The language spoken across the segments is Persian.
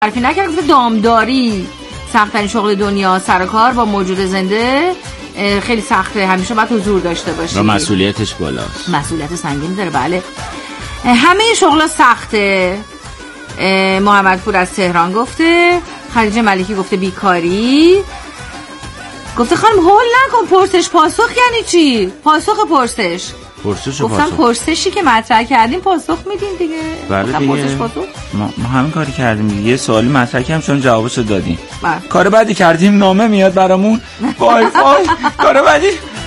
معرفی نکرد، گفته دامداری سخت‌ترین شغل دنیا، سر کار با موجود زنده خیلی سخته، همیشه باید حضور داشته باشی و مسئولیتش بالاست، مسئولیت سنگین داره. بله همه شغلا سخته. محمدپور از تهران گفته. خدیجه ملکی گفته بیکاری. گفته خانم هول نکن، پرسش پاسخ یعنی چی؟ پاسخ پرسش گفتم پرسشی که مطرح کردیم پاسخ میدین دیگه. بله دیگه پرسش پاسخ ما همین کاری کردیم دیگه، یه سوالی مطرح کردیم چون جوابشو دادیم. بله. کار بعدی کردیم نامه میاد برامون. وای وای کار بعدی.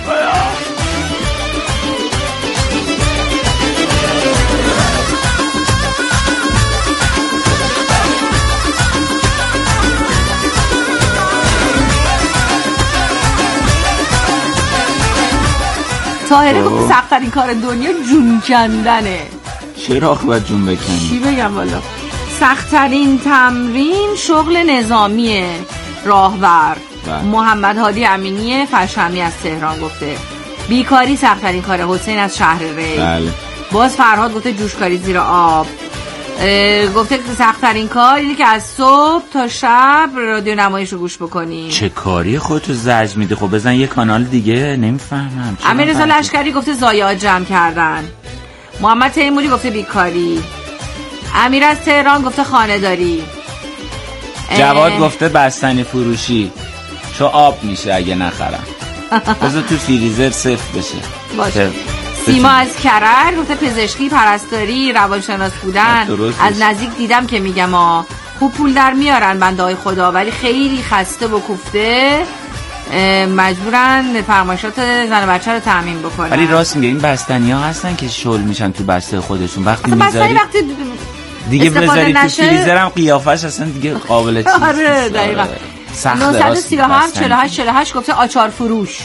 طاهره گفت سخت‌ترین کار دنیا جون کندنه. چرا آخه باید جون بکنی؟ چی بگم والا؟ سخت‌ترین تمرین شغل نظامیه. راهور محمد هادی امینی فشمی از تهران گفته. بیکاری سخت‌ترین کار. حسین از شهر ری. بله. باز فرهاد گفته جوشکاری زیر آب. گفته سخت‌ترین کار اینه که از صبح تا شب رادیو نمایش رو گوش بکنی. چه کاری خودتو زجر میده؟ خب بزن یه کانال دیگه. نمیفهمم. امیررضا لشکری گفته ضایعات جمع کردن. محمد تیموری گفته بیکاری. امیر از تهران گفته خانه داری. جواد گفته بستنی فروشی، چون آب میشه اگه نخرم. بذار تو فریزر صفر بشه. باشه. سیما از کرج گفته پزشکی، پرستاری، روانشناس بودن. از نزدیک دیدم که میگم خوب پول در میارن بنده های خدا، ولی خیلی خسته و کوفته، مجبورن فرمایشات زن و بچه رو تامین بکنن. ولی راست میگه این بستنی ها هستن که شل میشن تو بسته خودشون. وقتی میذاری وقتی دیگه بذاری تو فریزر هم قیافش اصلا دیگه قابل چیز. آره دقیقاً. 937 48 48 گفته آچار فروش.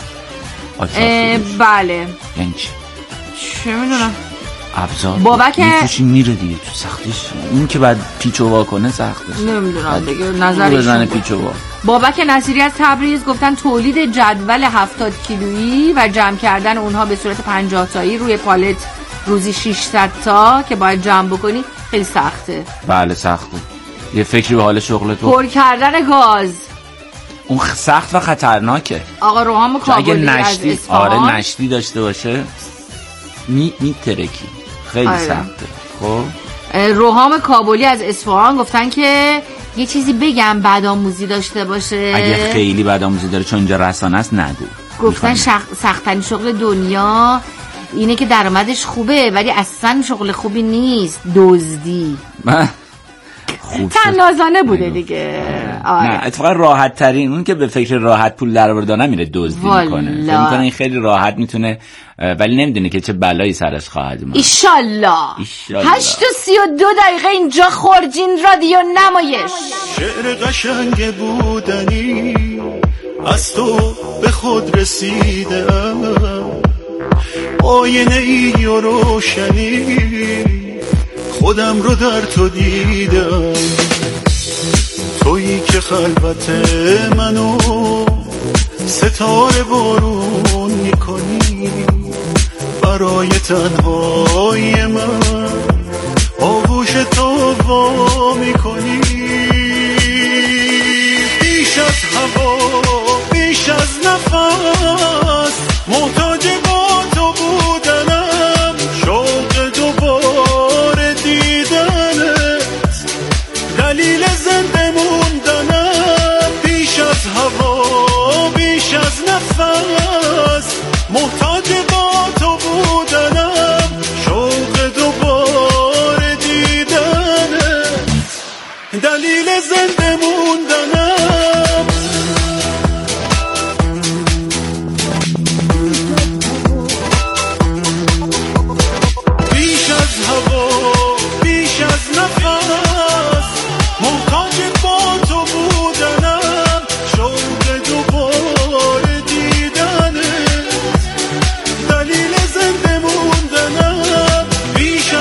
بله. یعنی چی؟ چه میدونم. ابزار بابک میفروشی میره دیگه تو سختیش. این که بعد پیچ و وا کنه سخته. نمیدونم دیگه نظرش بزنه پیچ و وا. بابک نصیری از تبریز گفتن تولید جدول 70 کیلویی و جمع کردن اونها به صورت 50 تایی روی پالت روزی 600 تا که باید جمع بکنی خیلی سخته. بله سخته. یه فکری به حال شغلت پر کردن گاز اون سخت و خطرناکه. آقا روحام کابلی اگه نشتی، از اصفهان. آره نشتی داشته باشه میترکی خیلی سخته. خب روحام کابلی از اصفهان گفتن که یه چیزی بگم بدآموزی داشته باشه. اگه خیلی بدآموزی داره چون اینجا رسانه است نگو. گفتن سخت‌ترین شغل دنیا اینه که درآمدش خوبه ولی اصلا شغل خوبی نیست، دزدی. تنازانه بوده دیگه. نه اتفاقا راحت ترین اون که به فکر راحت پول در آوردن نمیره دزدی میکنه. فکر میکنه این خیلی راحت میتونه، ولی نمیدونه که چه بلایی سرش خواهد اومد. ایشالله. 8:32 اینجا خورجین رادیو نمایش. شعر قشنگ بودنی از تو به خود رسیدم، آینه ای و روشنی خودم رو در تو دیدم، تویی که خلوت منو ستاره بارون میکنی، برای تنهای من آغوش تو وا میکنی، بیش از هوا بیش از نفس محتاج با تو بودنم، شوق دوباره دیدنت دلیل زنده موندنم، بیش از هوا بیش از نفس محتاج با تو بودنم، شوق دوباره دیدنت دلیل زنده موندنم.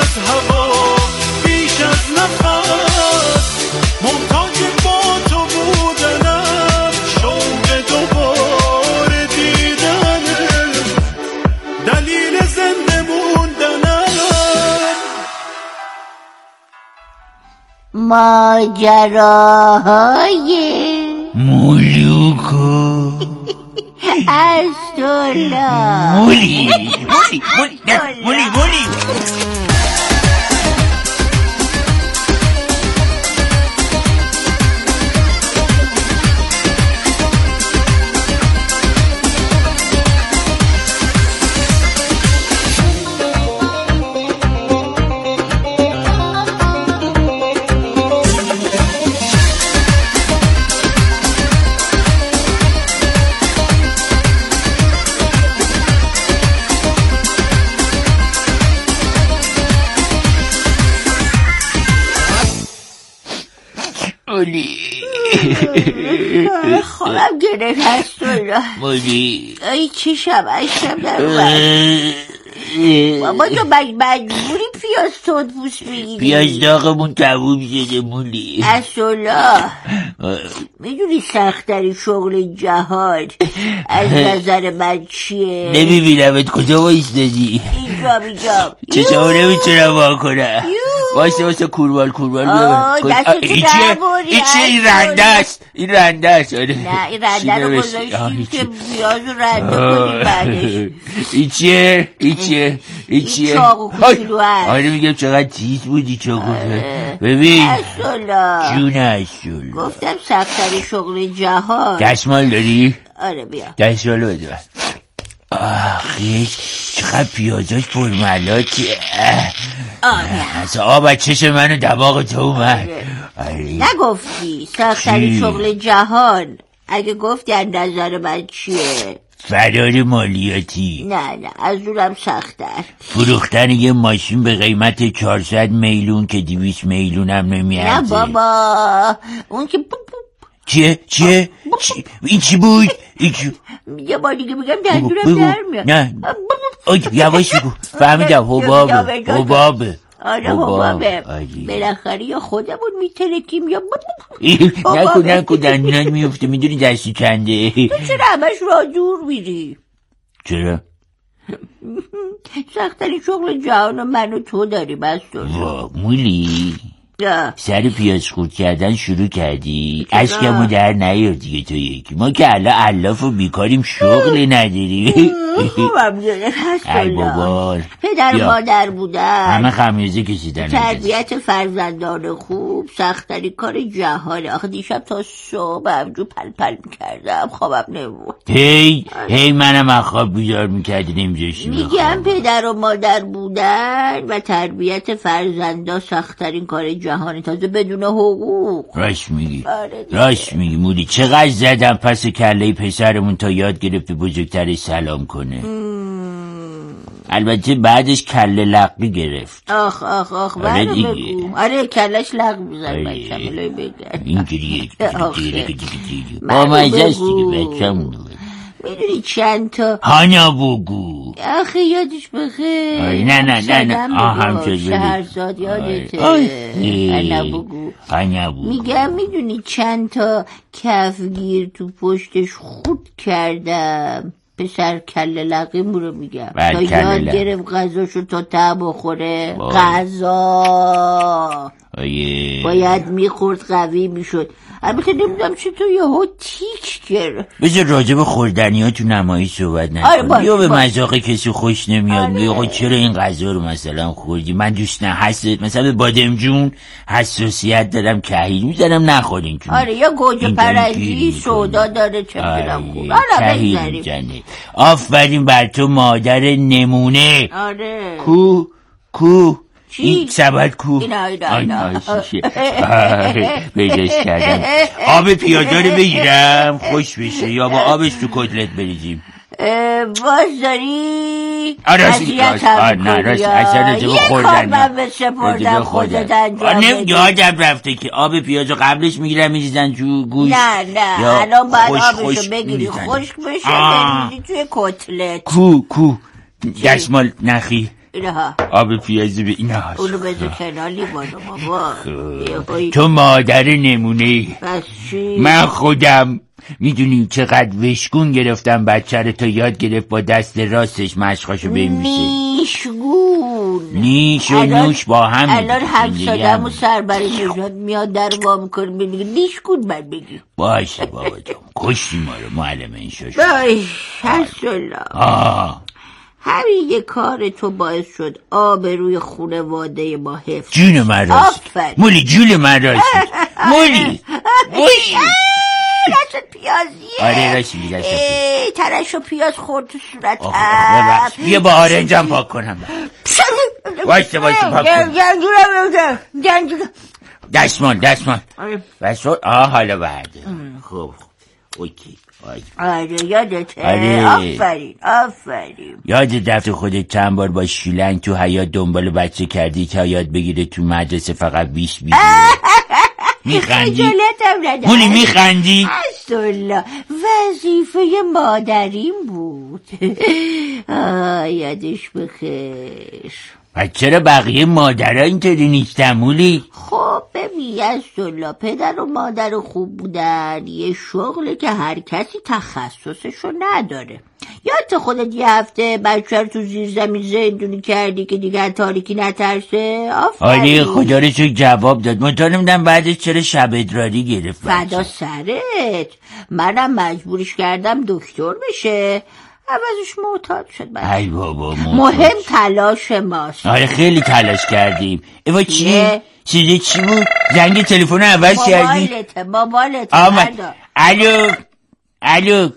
محتاج با تو ماجراهای مولوکو اسدالله. مولی خوابم گرفت اسدالله. مولی ای چشم اشکم در اومد. بابا تو مجبوری پیاز تندپوست بگیری. پیاز داغمون تموم شده مولی. اسدالله میدونی سخت‌ترین شغل جهان از نظر من چیه؟ نمیبینمت کجا وایستادی؟ اینجا چشمو نمیتونم وا کنم. واسه کوربال این چیه؟ این رنده است. نه این رنده رو گذاشتیم که پیاز رو رنده کنیم بعدش. این چیه؟ این چاقو کوچولو هست. آره میگم چقدر تیز بودی چاقو. ببین اسدالله جون اسدالله گفتم سخت‌ترین شغل جهان. دستمال داری؟ آره بیا دستمالو بده من. آخه چقدر پیازاش پرملاکه. اصلا آب چش منو دماغ تو اومد. نگفتی سخت‌ترین شغل جهان. اگه گفتی از نظر من چیه؟ فرار مالیاتی. نه از اونم سخت‌تر. فروختن یه ماشین به قیمت 400 میلیون که 200 میلیون هم نمیارزه. نه بابا اون که چیه؟ این چی بود؟ یه بار دیگه میگم دندونم در میاد. نه یواش بگو. فهمیدم حبابه. آره حبابه. بالاخره یا خودمون میترکیم یا نکن دندونات میفته. میدونی دستی چنده؟ تو چرا همش را دور میری؟ چرا؟ سخت‌ترین شغل جهان من و تو داریم اسدالله. مولی سر پیاز خورد کردن شروع کردی. اشکمو در نیار دیگه تو یکی. ما که الان علاف و بیکاریم شغلی نداریم. خوبم گرفت اسدالله. پدر و مادر بودن همه خمیازه کشیدن. تربیت فرزندان خوب سخت‌ترین کار جهانه. آخه دیشب تا صبح همجور پل میکردم خوابم نمیبرد. هی منم از خواب بیدار میکردی نمیذاشتی. میگم پدر و مادر بودن و تربیت فرزندان سخت‌ترین کار جهانه، تازه بدون حقوق. راست میگی مولی. چقدر زدم پس کله پسرمون تا یاد گرفت بزرگترش سلام کنه. البته بعدش کله لقی گرفت. آخ آره دیگه. آره کلش لق میزن بچه ملوی بگن اینجوریه با مجلس دیگه بچه‌مون. میدونی چند تا هانا بگو. آخه یادش بخیر. نه همچه شهرزاد یادته. هانا بگو. میگم میدونی چند تا کفگیر تو پشتش خود کردم. پسر کله لقیمو رو میگم تا یاد گرفت غذاشو تا ته بخوره. غذا باید میخورد قوی میشد. البته نمیدونم چطور یهو تیک گرفت. بذار راجب خوردنی ها تو نمایش صحبت نکنم. یا به مذاق کسی خوش نمیاد. میگه چرا این غذا رو مثلا خوردی؟ من دوست حسد مثلا به بادمجون حساسیت دارم کهیل میزنم نخورین. آره یا گوجه پرنگی سودا داره چه میدونم خود. آره بگذاریم. آفرین بر تو مادر نمونه. آره کو این سبد کو. اینا پیداش کردم. آب پیازا رو بگیرم خوش بشه یا با آبش تو کتلت بریزیم؟ باز داری اصیت هم کنی. یه کار من به سپردم خودت انجام بده. یادم رفته که آب پیازو قبلش میگیرم میریزن تو گوش. نه الان باید آبشو بگیری خشک بشه بریزی توی کتلت. کو دستمال نخی. اینها آب پیازی به اینها اونو بذار کنالی بابا. تو مادر نمونه. من خودم میدونی چقدر وشگون گرفتم بچه رو تا یاد گرفت با دست راستش مشقاشو بمیشه. نیشگون. نیش و نوش با هم. الان همسادم و سربری نجات میاد در وام کنه میگه نیشگون باید بگی. باشه بابا جان، کشتی ما رو معلم این شش. بای حسلا همین یه کار تو باعث شد آبروی خانواده ما حفظ. جون من راست مولی، جون من راست مولی. رشد پیازیه. آره راشی ترش و پیاز خورد تو صورت. بیا با آرنجم پاک کنم. وایسته پاک کنم. جنجورم دستمان حالا برده. خب اوکی. آره یادته. آفرین. یاد دفت خودت چند بار با شیلنگ تو حیاط دنبال بچه کردی که یاد بگیره تو مدرسه فقط 20 میخندی؟ مولی میخندی؟ اصلا وظیفه مادریم بود. یادش بخیر. و چرا بقیه مادرها اینطوری نیستن مولی؟ خب ببین اصلا پدر و مادر خوب بودن یه شغله که هر کسی تخصصشو نداره. یادت خودت یه هفته بچه رو تو زیر زمین زندونی کردی که دیگه تاریکی نترسه؟ آره خدا رو چه جواب داد. من نمیدونم بعدش چرا شب ادراری گرفت. فدا سرت. منم مجبورش کردم دکتر بشه، عوضش معتاد شد. ای بابا مهم تلاش ماست. آره خیلی تلاش کردیم. ایوا چی بود؟ زنگ تلفن عوض کردی؟ موبایلت الو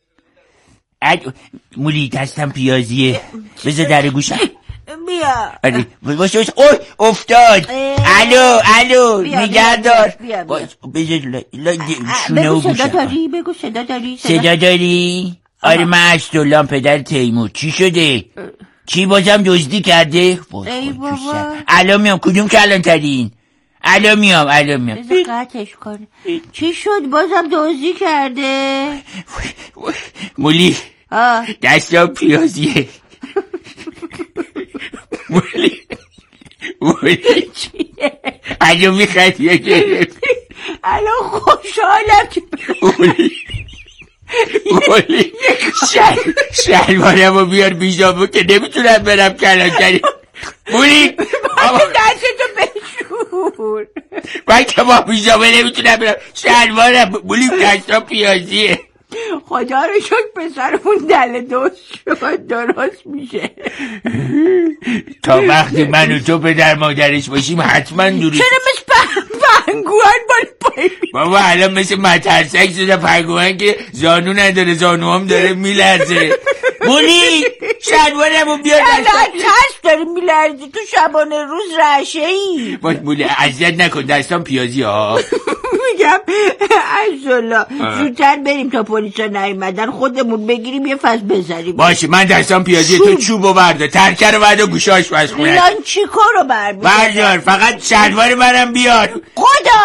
مولی دستم پیازیه. بذار در گوشم. بیا. آره باشه اوه افتاد. الو نگهدار. بذار شونه و گوشم. بگو صدا داری. صدا داری؟ آره من اشتولام پدر تیمور. چی شده؟ چی بازم دزدی کرده؟ ای بابا الان میام. کدوم کلان ترین؟ الان میام. بذار قطعش کنه. چی شد بازم دزدی کرده؟ مولی دستم پیازیه. مولی چیه؟ الان میخواد الان خوشحالم که مولی شلوارم رو بیار بیجامو که نمیتونم برم کلانتری. مولی دستتو بشور. من که با بیجامو نمیتونم برم. شلوارم مولی دستم پیازیه. خدا رو شکر پسرمون دل دوست شد درست میشه. تا وقتی من و تو پدر مادرش باشیم حتما درست. چرا مثل پنگوان پایی؟ بابا الان مثل مترسک شده پنگوان که زانو نداره، زانو هم داره میلرزه. مولی شلوارمو بیار دستم. هست داری میلرزی تو شبانه روز رشه ای. باش مولی اذیت نکن دستم پیازی ها. میگم عزالله زودتر بریم تا پلیسا نیومدن خودمون بگیریم یه فصل بزنیم. باشه من دستم پیازی تو چوبو برده ترکه رو بعد و گوشاش بس خونه. الان چی کارو بردار فقط شلوار منم بیار. خدا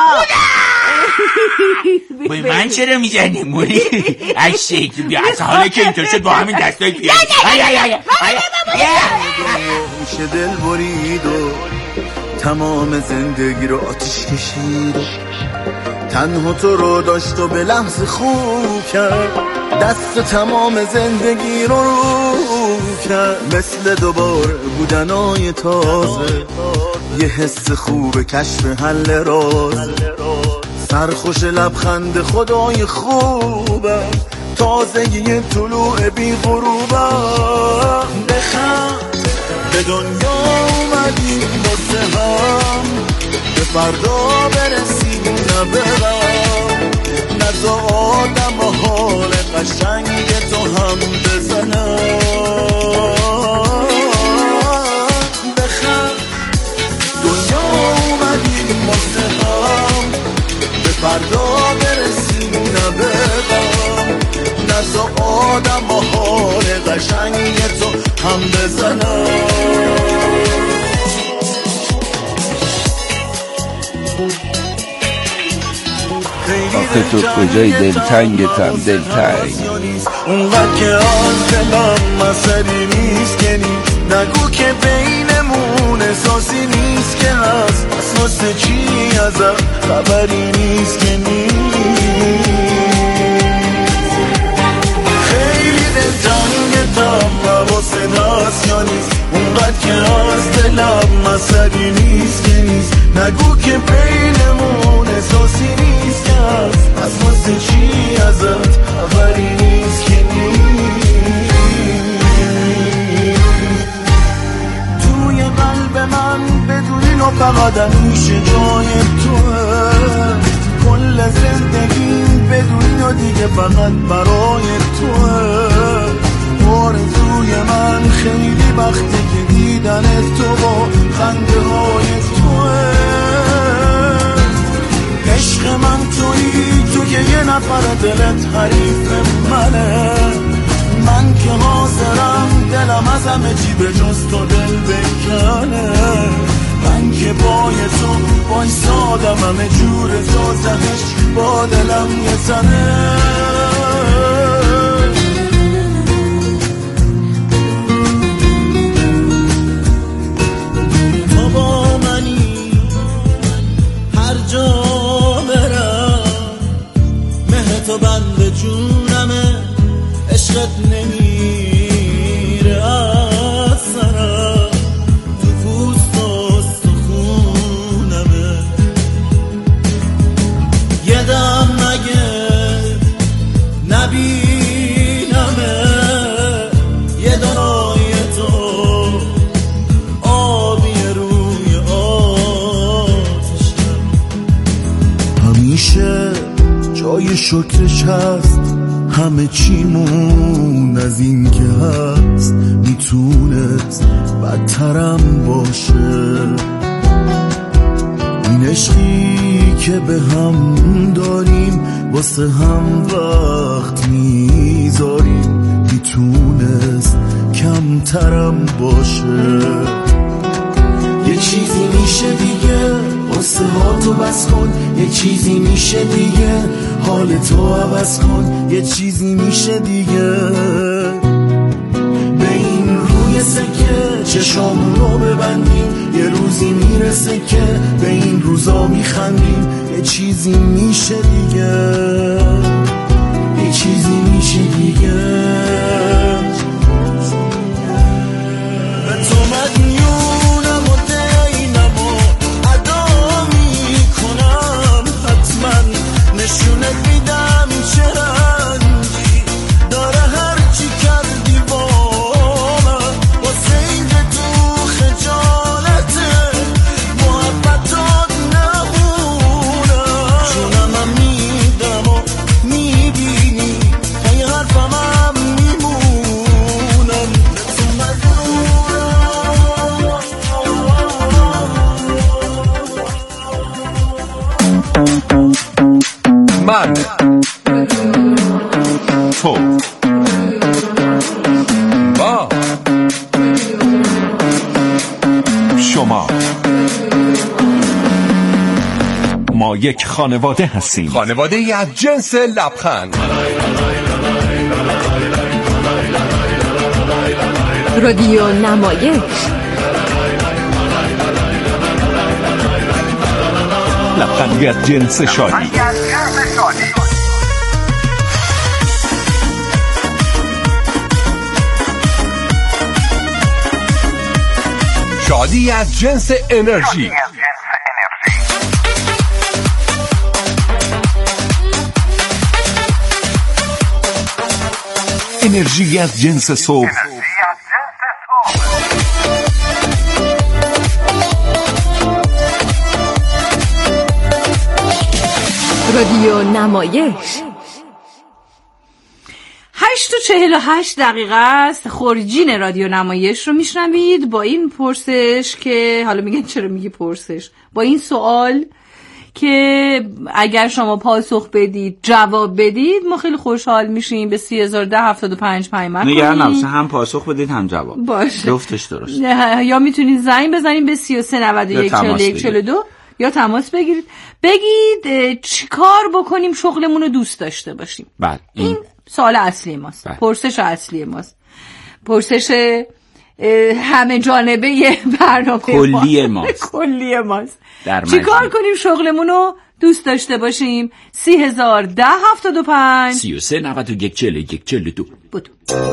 بای من چرا میزنی مولی؟ ای شکل بیا از حالا که اینطور شد با همین دستای پیازی میشه دل برید و تمام زندگی رو آتیش کشید و تنها تو رو داشت و به لحظه خوب کرد، دست تمام زندگی رو کرد، مثل دوباره بودنای تازه، یه حس خوب کشف حل راز، سرخوش لبخند خدای خوبم، تازه یه طلوع بی غروبم. بخند به دنیا اومدیم واسه هم، به فردا برسیم نه به غم، نزا آدم و حال قشنگ تو هم بزنم. بخند دنیا اومدیم واسه هم، به فردا برسیم نه به غم، نزا آدم و حال قشنگ تو هم بزنم. آخه تو کجای دلتنگتم دلتنگ، اونقدر که از دلم مسئلی نیست که نیست، نگو که بینمون احساسی نیست که هست، اساس چی ازم خبری نیست که نیست. خیلی دلتنگتم حواست هست یا نیست، فقط برای توه. آرزوی من خیلی وقته که دیدنت تو با خنده های توه. عشق من تویی، تو که یه نفر دلت حریف منه. من که حاضرم دلم از همه چی به جز تو دل بکنه. من که بای تو بایستادم همه جور تو تهش با دلم یه تنه. تو با منی هر جا برم، مه تو بند جونمه، عشقت نمیره از سرم، تو پوست و سخونمه. یه دم مگه نبینمه، یه دنای تو آبی روی آتشم. همیشه جای شکرش هست، همه چیمون از این که هست میتونست بدترم باشه. این عشقی که به هم داریم واسه هم وقت میذاریم میتونست کمترم باشه. یه چیزی میشه دیگه واسه ها تو بس کن، یه چیزی میشه دیگه حال تو عوض کن، یه چیزی میشه دیگه. به این روی سکه چشامون رو ببندیم، یه روزی میرسه که به این روزا میخندیم. یه چیزی میشه دیگه، یه چیزی میشه دیگه. به تو مدیونم و دینم و ادا میکنم، حتما نشونت میدم چه رنگی داره هرچی کردی با من. واسه این که تو خجالته محبتات نمونم، چونم هم میدم و میبینی پای حرفم هم میمونم. تو من تو با شما، ما یک خانواده هستیم، خانواده ای از جنس لبخند. رادیو نمایش، لبخندی از جنس شادی. شادی از جنس انرژی. انرژی از جنس صبح. رادیو نمایش 8:48 است. خورجین رادیو نمایش رو میشنوید با این پرسش که حالا میگن چرا میگی پرسش، با این سوال که اگر شما پاسخ بدید جواب بدید ما خیلی خوشحال میشیم. به 301075 پیامک کنید. نگران نباشید، هم پاسخ بدید هم جواب باشه، جفتش درست. یا میتونید زنگ بزنید به 33914142 یا تماس بگیرید، بگید چیکار بکنیم شغلمون رو دوست داشته باشیم. بله، این سوال اصلی ماست. بله. پرسش اصلی ماست، پرسش همه جانبه برنامه کلی ماست. کلی ماست. چیکار کنیم شغلمون رو دوست داشته باشیم؟ 301075 33914142 بود.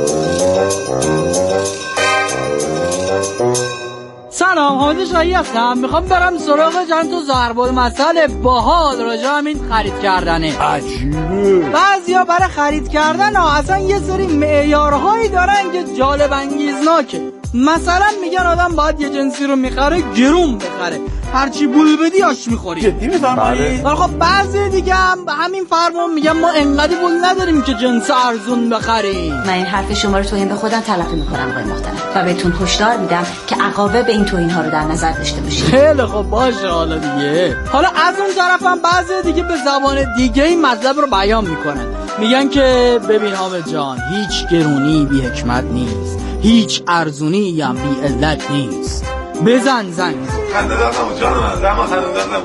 سلام، حامد شاهی هستم. میخوام برم سراغ چند تا ضرب المثل باحال راجع همین خرید کردنه. عجیبه. بعضیا برای خرید کردن اصلا یه سری معیارهایی دارن که جالب انگیزناکه. مثلا میگن آدم باید یه جنسی رو میخره گرون بخره، هرچی بول بدی آش میخوری. جدی میفرمایید؟ خب بعضی دیگه هم همین فرمان میگم ما انقدر بول نداریم که جنس ارزون بخریم. من این حرف شما رو توهین به خودم تلقی میکنم آقای محترم و بهتون هشدار میدم که عواقب این توهین ها رو در نظر داشته باشید. خیلی خب باشه. حالا دیگه از اون طرفم بعضی دیگه به زبان دیگه این مطلب رو بیان میکنن، میگن که ببین حامد جان، هیچ گرونی بی حکمت نیست، هیچ ارزونی هم بی علت نیست. بزن زنگ خنده دارم جانم، زمان خنده دارم.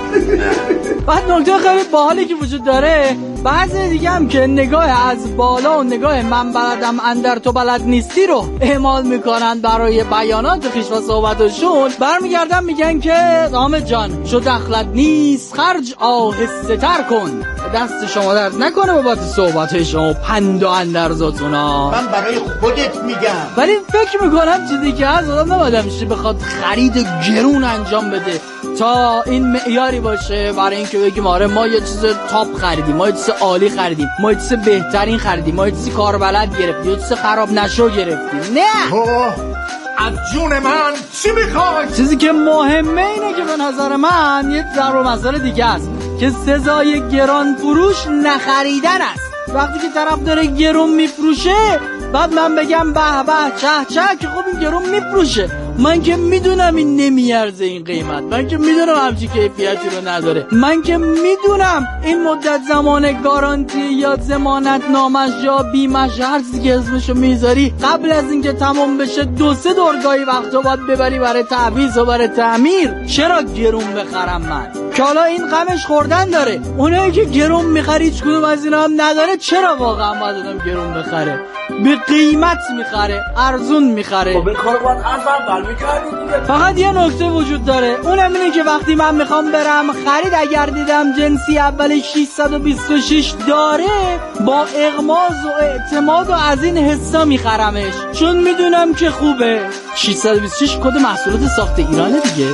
بعد نکته خیلی باحالی که وجود داره، بعضی دیگه هم که نگاه از بالا و نگاه من بلدم اندر تو بلد نیستی رو اعمال میکنن برای بیانات خویش و صحبتشون، برمیگردن میگن که حامد جان شو دخلت نیست خرج آهسته تر کن. دست شما درد نکنه بابت صحبت شما پند و اندرزاتونا. من برای خودت میگم. ولی فکر میکنم چیزی که هست آدم نباید میشه بخواد خرید گرون انجام بده تا این معیاری باشه برای اینکه بگیم آره ما یه چیز تاپ خریدیم، ما یه چیز عالی خریدیم، ما یه چیز بهترین خریدیم، ما یه چیز کاربلد گرفتیم، یه چیز خراب نشو گرفتیم. نه از جون من چی میخوای؟ چیزی که مهمه اینه که به نظر من یه ضرب المثل دیگه است که سزای گران فروش نخریدن است. وقتی که طرف داره گرون میفروشه بعد من بگم به به چه چه که خب این گرون میفروشه، من که میدونم این نمیارزه این قیمت، من که میدونم همچی کیفیتی رو نداره، من که میدونم این مدت زمان گارانتی یا ضمانت نامش یا بیمش هر چیزی که اسمشو میذاری قبل از اینکه تمام بشه 2-3 دورگاهی وقتا باید ببری برای تعویض و برای تعمیر. چرا گرون بخرم من که حالا این غمش خوردن داره؟ اونایی که گرون میخری هیچ کدوم از اینا هم نداره، چرا واقعا باید آدم گرون بخره؟ به قیمت میخره، ارزون میخره. خب این کارو باید اول میکردی دیگه. فقط یه نکته وجود داره، اونم اینه که وقتی من میخوام برم خرید اگر دیدم جنسی اول 626 داره با اغماض و اعتماد و از این حسا میخرمش، چون میدونم که خوبه. 626 کد محصولات ساخت ایرانه دیگه.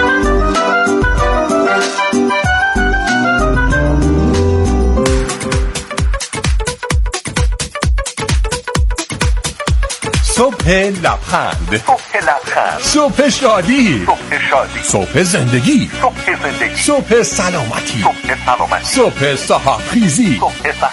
صبح لبخند، صبح شادی، صبح زندگی، صبح سلامتی، صبح سحرخیزی.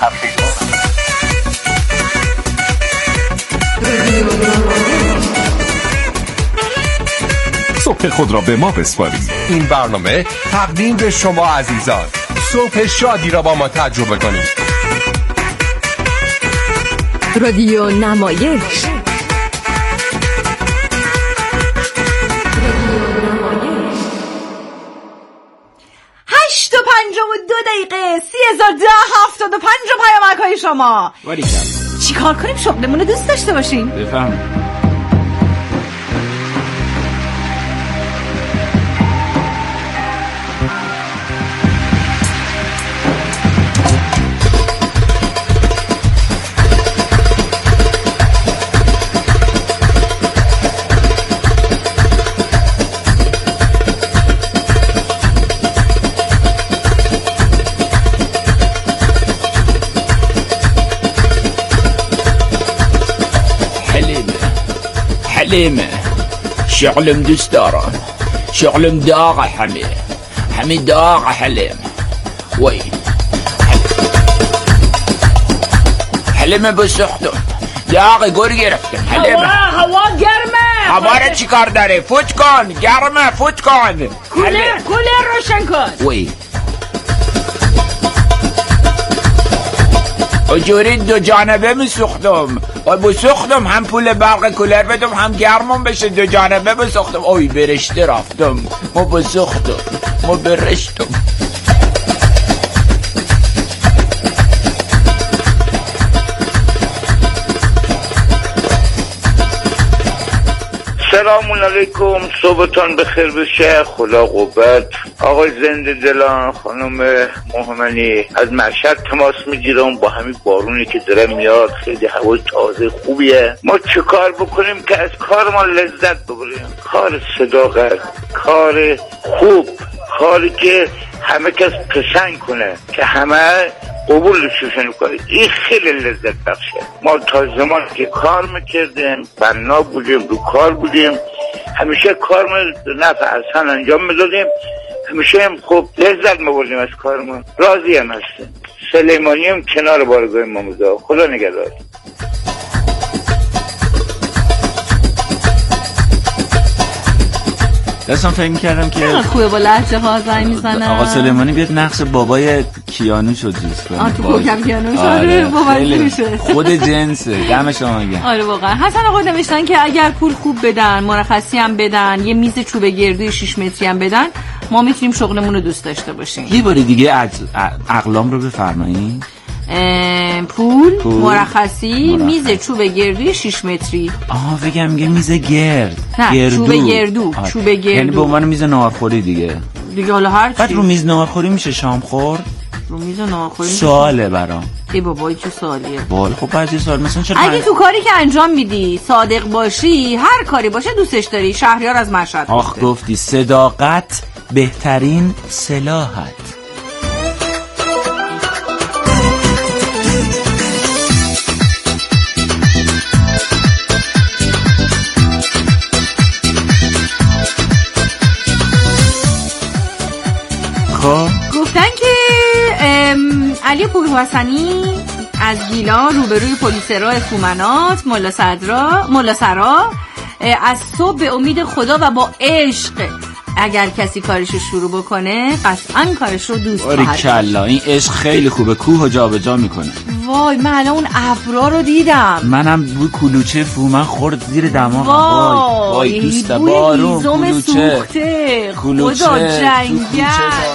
صبح خود را به ما بسپارید. این برنامه تقدیم به شما عزیزان. صبح شادی را با ما تجربه کنید. رادیو نمایش. 8:52 301075 پیامک های شما. چی کار کنیم شغلمون رو دوست داشته باشیم؟ بفهم. حلیمه شغلم دوست دارم، شغلم داغ همه داغ حلیم. وای حلیمه بسختم، داغ گر گرفتم. حلیمه هوا گرمه. هوا را چی کار داره؟ فوت کن، گرمه فوت کن. کولر روشن کن. وای اجوری 2 جانبه میسوختم، بسوختم، هم پول برق کولر بدم هم گرمم بشه، 2 جانبه بسوختم. اوی برشته رفتم، ما بسوختم، ما برشتم. سلام علیکم، صبحتان بخیر بشه. خدا قوت. آقای زنده دلان، خانم مهمنی، از مشهد تماس میگیرم. با همین بارونی که داره میاد خیلی هوای تازه خوبیه. ما چه کار بکنیم که از کار ما لذت ببریم؟ کار صداقت، کار خوب، کاری که همه کس پسند کنه، که همه قبولشون کنه. این خیلی لذت بخشه. ما تا زمان که کار میکردیم، بنا بودیم، رو کار بودیم، همیشه کارمون نفع اصلا انجام میدادیم، همیشه هم خب لذت می‌بردیم از کارمون، راضی هم هستیم. سلیمانی هم کنار بارگاه امام رضا. خدا نگهدار. داشتم فکر می‌کردم که خوبه با لهجه ها زنگ میزنه. آقا سلیمانی بیاد نقش بابای کیانوش رو دوست کنه. تو کوکب کیانوش. آره بابای میشه. خود جنسه. دم شما گرم. آره واقعا. حسن آقا نوشتن که اگر پول خوب بدن، مرخصی هم بدن، یه میز چوب گردوی 6 متری هم بدن، ما میتونیم شغلمون رو دوست داشته باشیم. یه بار دیگه اقلام رو بفرمایید. پول، مرخصی، میز چوب گردوی 6 متری. بگم میگه میز گرد. نه چوب گردو. چوب گردو یعنی به عنوان میز ناهارخوری دیگه حالا هر چی. بعد رو میز ناهارخوری میشه شام خورد. رو میز ناهارخوری سواله برام. ای بابا چه سوالیه. خب بعضی سوال مثلا چرا اگه تو کاری که انجام میدی صادق باشی، هر کاری باشه دوستش داری. شهریار از مشهد. گفتی صداقت بهترین سلاحت. گفتن که علی پورحسنی از گیلان روبروی پلیس راه کومنات ملا سرا از صبح به امید خدا و با عشق اگر کسی کارش رو شروع بکنه قطعا کارش رو دوست خواهد داشت. این عشق خیلی خوبه، کوه جابجا میکنه. وای من الان اون ابرا رو دیدم. منم بوی کلوچه فومن خورد زیر دماغم. وای دوست بارون کلوچه خدا جنگل.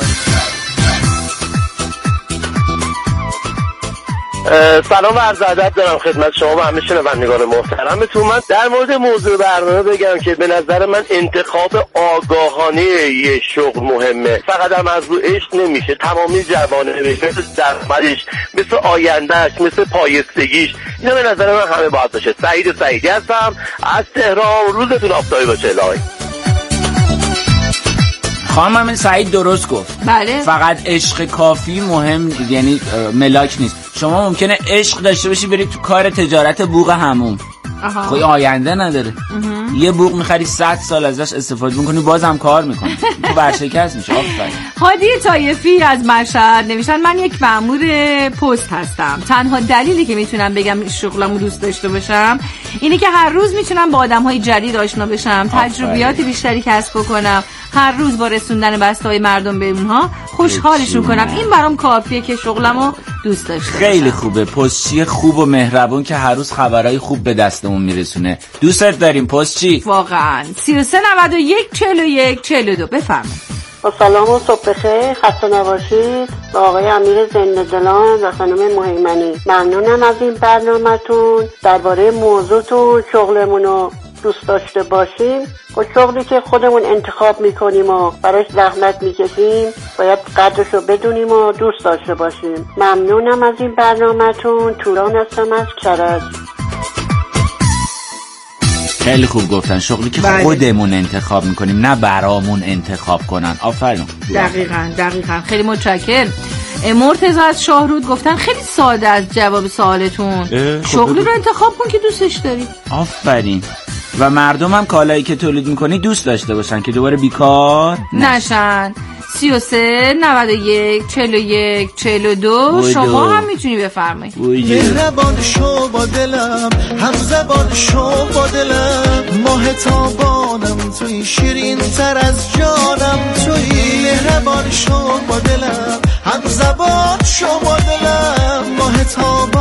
سلام و عرض ادب دارم خدمت شما و همه شنوندگان محترمتون. من در مورد موضوع برنامه بگم که به نظر من انتخاب آگاهانه یه شغل مهمه. فقط هم از رو عشق نمیشه، تمامی جوانبش، مثل درآمدش، مثل آیندهش، مثل پایستگیش، اینا به نظر من همه باید باشه. سعیدی هستم از تهران. روزتون آفتابی باشه. الهی خانم سعید درست گفت. بله. فقط عشق کافی مهم یعنی ملاک نیست. شما ممکنه عشق داشته باشی برید تو کار تجارت بوق هموم. خب آینده نداره. یه بوق میخری 100 سال ازش استفاده میکنی بازم کار میکنی. تو ورشکست میشه. آفرین. هادی طایفی از مشهد نوشتن من یک مأمور پست هستم. تنها دلیلی که میتونم بگم شغلمو دوست داشته باشم اینه که هر روز میتونم با آدم‌های جدید آشنا بشم، تجربیات بیشتری کسب کنم، هر روز با رسوندن بسته‌های مردم به اونها خوشحالشون کنم. این برام کافیه که شغلمو دوست داشته باشم. خیلی خوبه. پستچی خوب و مهربون که هر روز خبرای خوب به دستمون میرسونه. دوستت داریم پستچی. واقعا. 33 91 41 42 بفرمایید. با سلام و صبح بخیر. خسته نباشید. با آقای امیر زنده دلان و خانم مهیمنی. ممنونم از این برنامه‌تون. درباره موضوعتون شغلمونو دوست داشته باشیم و شغلی که خودمون انتخاب میکنیم و براش زحمت میکشیم باید قدرشو بدونیم و دوست داشته باشیم. ممنونم از این برنامه‌تون. توران هستم از کرج. خیلی خوب گفتن. شغلی که خودمون انتخاب میکنیم نه برامون انتخاب کنن. آفرین. دقیقاً. خیلی متشکرم. مرتضی از شاهرود گفتن خیلی ساده از جواب سوالتون. شغلی رو انتخاب کن که دوستش داری. آفرین. و مردم هم کالایی که تولید میکنی دوست داشته باشن که دوباره بیکار نشن. 33 91 41 42 شما هم میتونی بفرمایید. مهربان شو با دلم، هم زبان شو با دلم، ماه تابانم توی، شیرین تر از جانم توی. مهربان شو با دلم، هم زبان شو با دلم، ماه تابانم